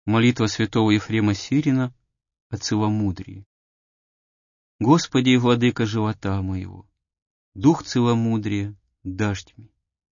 Молитва святого Ефрема Сирина о целомудрии. Господи, владыка живота моего, дух целомудрия дашь мне.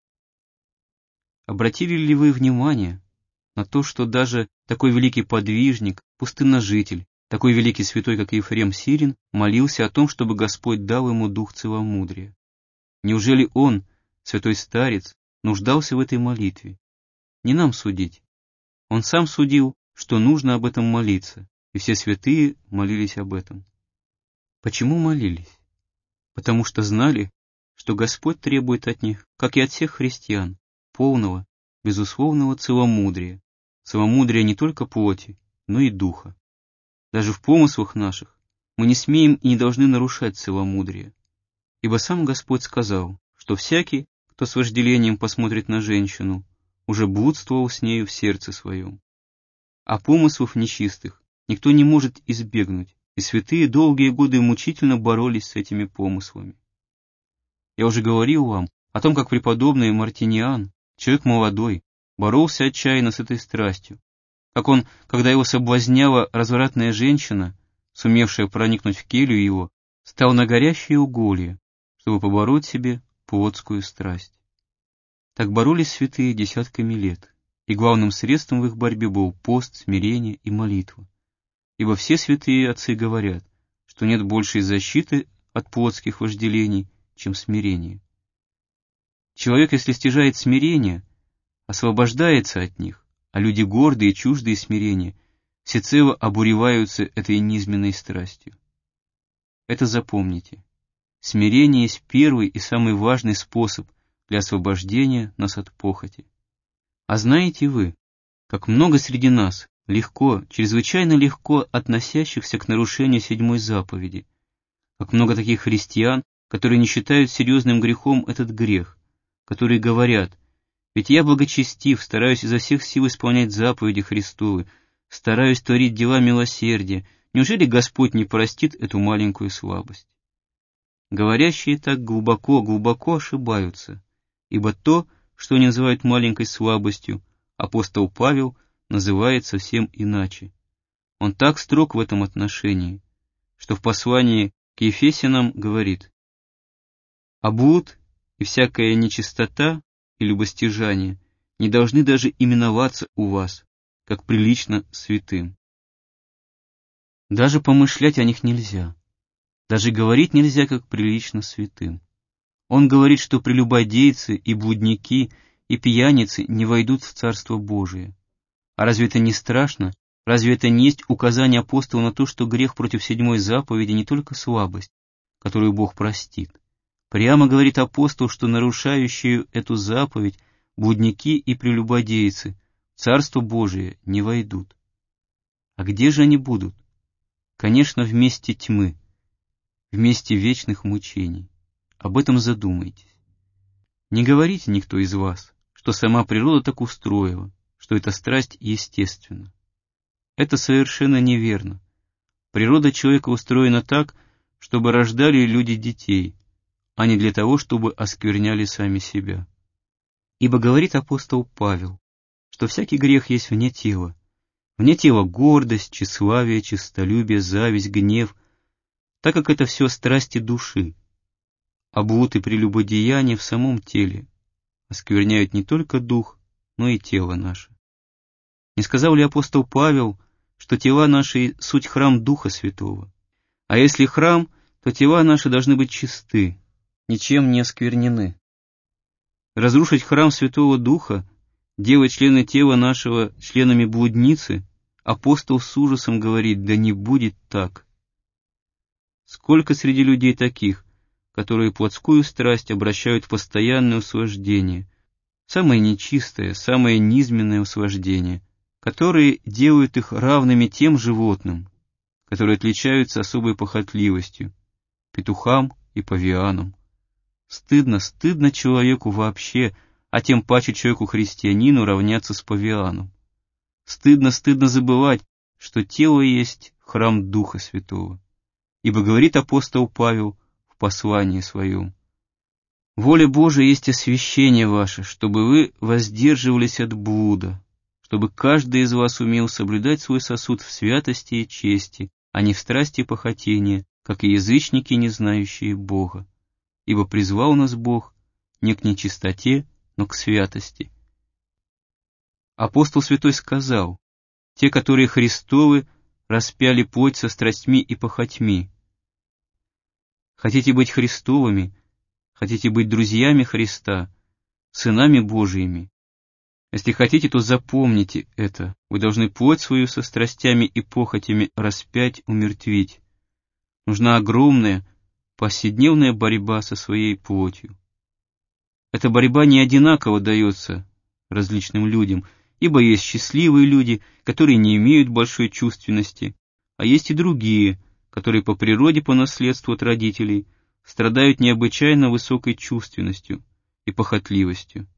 Обратили ли вы внимание на то, что даже такой великий подвижник, пустынножитель, такой великий святой, как Ефрем Сирин, молился о том, чтобы Господь дал ему дух целомудрия? Неужели он, святой старец, нуждался в этой молитве? Не нам судить. Он сам судил, что нужно об этом молиться, и все святые молились об этом. Почему молились? Потому что знали, что Господь требует от них, как и от всех христиан, полного, безусловного целомудрия, целомудрия не только плоти, но и духа. Даже в помыслах наших мы не смеем и не должны нарушать целомудрие, ибо сам Господь сказал, что всякий, кто с вожделением посмотрит на женщину, уже блудствовал с нею в сердце своем. А помыслов нечистых никто не может избегнуть, и святые долгие годы мучительно боролись с этими помыслами. Я уже говорил вам о том, как преподобный Мартиниан, человек молодой, боролся отчаянно с этой страстью, как он, когда его соблазняла развратная женщина, сумевшая проникнуть в келью его, стал на горящие уголья, чтобы побороть себе плотскую страсть. Так боролись святые десятками лет, и главным средством в их борьбе был пост, смирение и молитва. Ибо все святые отцы говорят, что нет большей защиты от плотских вожделений, чем смирение. Человек, если стяжает смирение, освобождается от них, а люди гордые и чуждые смирения всецело обуреваются этой низменной страстью. Это запомните. Смирение есть первый и самый важный способ для освобождения нас от похоти. А знаете вы, как много среди нас легко, чрезвычайно легко относящихся к нарушению 7-й заповеди, как много таких христиан, которые не считают серьезным грехом этот грех, которые говорят: «Ведь я благочестив, стараюсь изо всех сил исполнять заповеди Христовы, стараюсь творить дела милосердия, неужели Господь не простит эту маленькую слабость?» Говорящие так глубоко, глубоко ошибаются, ибо то, что они называют маленькой слабостью, апостол Павел называет совсем иначе. Он так строг в этом отношении, что в послании к Ефесянам говорит: «А блуд и всякая нечистота и любостяжание не должны даже именоваться у вас, как прилично святым». Даже помышлять о них нельзя, даже говорить нельзя, как прилично святым. Он говорит, что прелюбодейцы и блудники и пьяницы не войдут в Царство Божие. А разве это не страшно? Разве это не есть указание апостола на то, что грех против 7-й заповеди не только слабость, которую Бог простит? Прямо говорит апостол, что нарушающие эту заповедь блудники и прелюбодейцы в Царство Божие не войдут. А где же они будут? Конечно, в месте тьмы, в месте вечных мучений. Об этом задумайтесь. Не говорите никто из вас, что сама природа так устроила, что эта страсть естественна. Это совершенно неверно. Природа человека устроена так, чтобы рождали люди детей, а не для того, чтобы оскверняли сами себя. Ибо говорит апостол Павел, что всякий грех есть вне тела. Вне тела гордость, тщеславие, честолюбие, зависть, гнев, так как это все страсти души. А блуд и прелюбодеяние в самом теле оскверняют не только дух, но и тело наше. Не сказал ли апостол Павел, что тела наши суть храм Духа Святого? А если храм, то тела наши должны быть чисты, ничем не осквернены. Разрушить храм Святого Духа, делать члены тела нашего членами блудницы, апостол с ужасом говорит: да не будет так. Сколько среди людей таких, которые плотскую страсть обращают в постоянное услаждение, самое нечистое, самое низменное услаждение, которые делают их равными тем животным, которые отличаются особой похотливостью, петухам и павианам. Стыдно, стыдно человеку вообще, а тем паче человеку-христианину равняться с павианом. Стыдно, стыдно забывать, что тело есть храм Духа Святого. Ибо говорит апостол Павел в послании своем: «Воля Божия есть освящение ваше, чтобы вы воздерживались от блуда, чтобы каждый из вас умел соблюдать свой сосуд в святости и чести, а не в страсти похотения, как и язычники, не знающие Бога. Ибо призвал нас Бог не к нечистоте, но к святости. Апостол Святой сказал: «Те, которые Христовы, распяли плоть со страстьми и похотьми». Хотите быть Христовыми, хотите быть друзьями Христа, сынами Божиими. Если хотите, то запомните это. Вы должны плоть свою со страстями и похотями распять, умертвить. Нужна огромная, повседневная борьба со своей плотью. Эта борьба не одинаково дается различным людям, ибо есть счастливые люди, которые не имеют большой чувственности, а есть и другие, которые по природе, по наследству от родителей, страдают необычайно высокой чувственностью и похотливостью.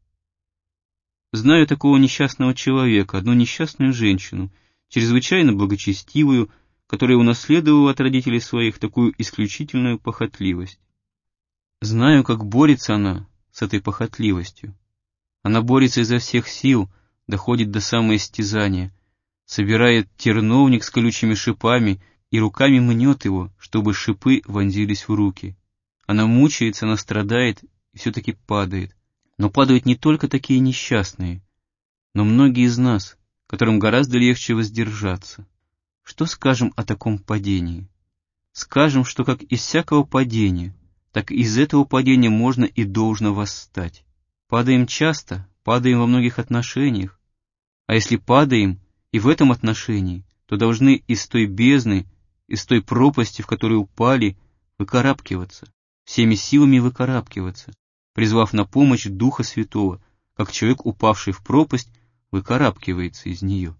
Знаю такого несчастного человека, одну несчастную женщину, чрезвычайно благочестивую, которая унаследовала от родителей своих такую исключительную похотливость. Знаю, как борется она с этой похотливостью. Она борется изо всех сил, доходит до самоистязания, собирает терновник с колючими шипами и руками мнет его, чтобы шипы вонзились в руки. Она мучается, она страдает и все-таки падает. Но падают не только такие несчастные, но многие из нас, которым гораздо легче воздержаться. Что скажем о таком падении? Скажем, что как из всякого падения, так из этого падения можно и должно восстать. Падаем часто, падаем во многих отношениях, а если падаем и в этом отношении, то должны из той бездны, из той пропасти, в которую упали, выкарабкиваться, всеми силами выкарабкиваться, призвав на помощь Духа Святого, как человек, упавший в пропасть, выкарабкивается из нее.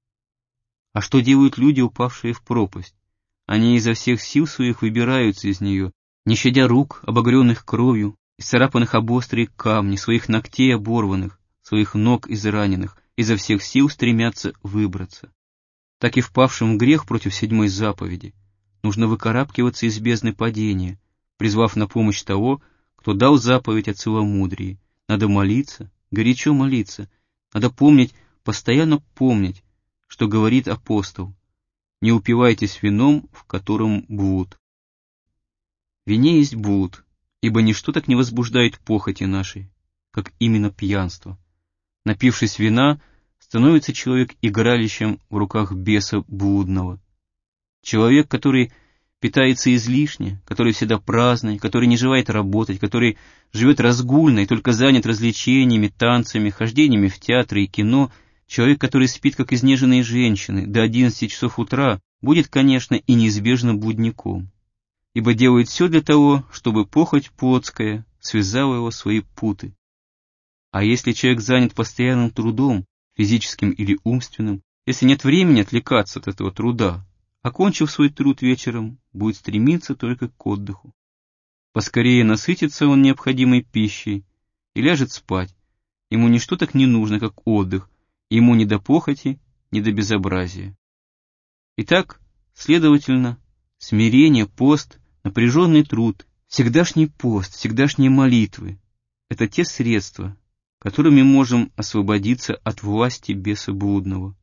А что делают люди, упавшие в пропасть? Они изо всех сил своих выбираются из нее, не щадя рук, обогренных кровью, исцарапанных об острые камни, своих ногтей оборванных, своих ног израненных, изо всех сил стремятся выбраться. Так и впавшим в грех против 7-й заповеди нужно выкарабкиваться из бездны падения, призвав на помощь того, кто дал заповедь о целомудрии. Надо молиться, горячо молиться, надо помнить, постоянно помнить, что говорит апостол: «Не упивайтесь вином, в котором блуд». В вине есть блуд, ибо ничто так не возбуждает похоти нашей, как именно пьянство. Напившись вина, становится человек игралищем в руках беса блудного. Человек, который питается излишне, который всегда праздный, который не желает работать, который живет разгульно и только занят развлечениями, танцами, хождениями в театры и кино, человек, который спит, как изнеженные женщины, до 11 часов утра, будет, конечно, и неизбежно блудником, ибо делает все для того, чтобы похоть плотская связала его в свои путы. А если человек занят постоянным трудом, физическим или умственным, если нет времени отвлекаться от этого труда, окончив свой труд вечером, будет стремиться только к отдыху. Поскорее насытится он необходимой пищей и ляжет спать. Ему ничто так не нужно, как отдых, ему ни до похоти, ни до безобразия. Итак, следовательно, смирение, пост, напряженный труд, всегдашний пост, всегдашние молитвы — это те средства, которыми можем освободиться от власти беса блудного.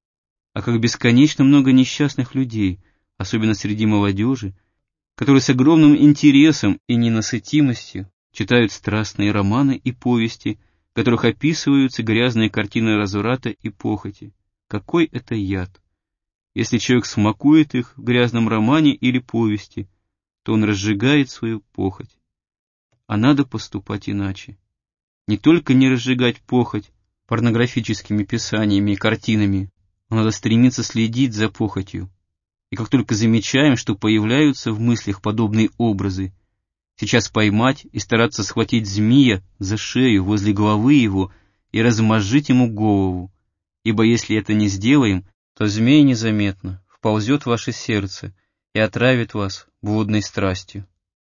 А как бесконечно много несчастных людей, особенно среди молодежи, которые с огромным интересом и ненасытимостью читают страстные романы и повести, в которых описываются грязные картины разврата и похоти. Какой это яд! Если человек смакует их в грязном романе или повести, то он разжигает свою похоть. А надо поступать иначе. Не только не разжигать похоть порнографическими писаниями и картинами, но надо стремиться следить за похотью. И как только замечаем, что появляются в мыслях подобные образы, сейчас поймать и стараться схватить змея за шею возле головы его и размозжить ему голову, ибо если это не сделаем, то змей незаметно вползет в ваше сердце и отравит вас блудной страстью.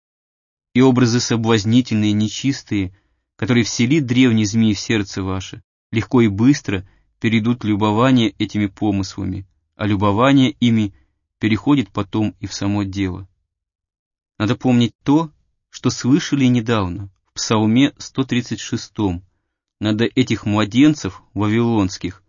И образы соблазнительные, нечистые, которые вселит древний змей в сердце ваше, легко и быстро перейдут любование этими помыслами, а любование ими переходит потом и в само дело. Надо помнить то, что слышали недавно в Псалме 136. Надо этих младенцев вавилонских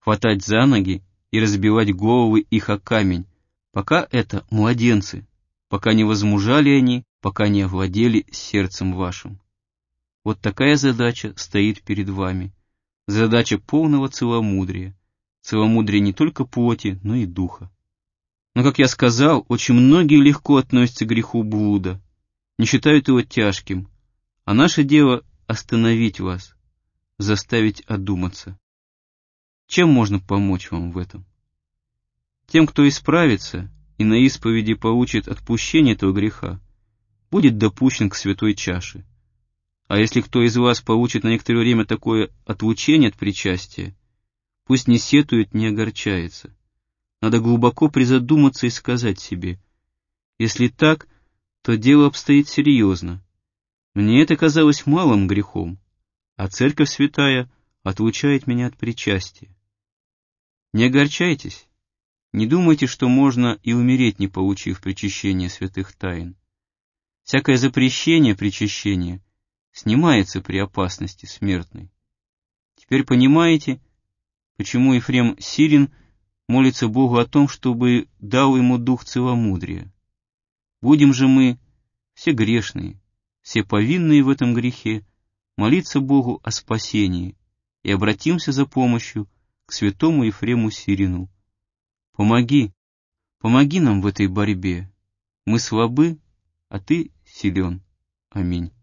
хватать за ноги и разбивать головы их о камень, пока это младенцы, пока не возмужали они, пока не овладели сердцем вашим. Вот такая задача стоит перед вами. Задача полного целомудрия. Целомудрия не только плоти, но и духа. Но, как я сказал, очень многие легко относятся к греху блуда, не считают его тяжким, а наше дело — остановить вас, заставить одуматься. Чем можно помочь вам в этом? Тем, кто исправится и на исповеди получит отпущение этого греха, будет допущен к святой чаше. А если кто из вас получит на некоторое время такое отлучение от причастия, пусть не сетует, не огорчается. Надо глубоко призадуматься и сказать себе: если так, то дело обстоит серьезно. Мне это казалось малым грехом, а Церковь Святая отлучает меня от причастия. Не огорчайтесь, не думайте, что можно и умереть, не получив причащения святых тайн. Всякое запрещение причащения снимается при опасности смертной. Теперь понимаете, почему Ефрем Сирин молится Богу о том, чтобы дал ему дух целомудрия. Будем же мы, все грешные, все повинные в этом грехе, молиться Богу о спасении и обратимся за помощью к святому Ефрему Сирину. Помоги нам в этой борьбе. Мы слабы, а Ты силен. Аминь.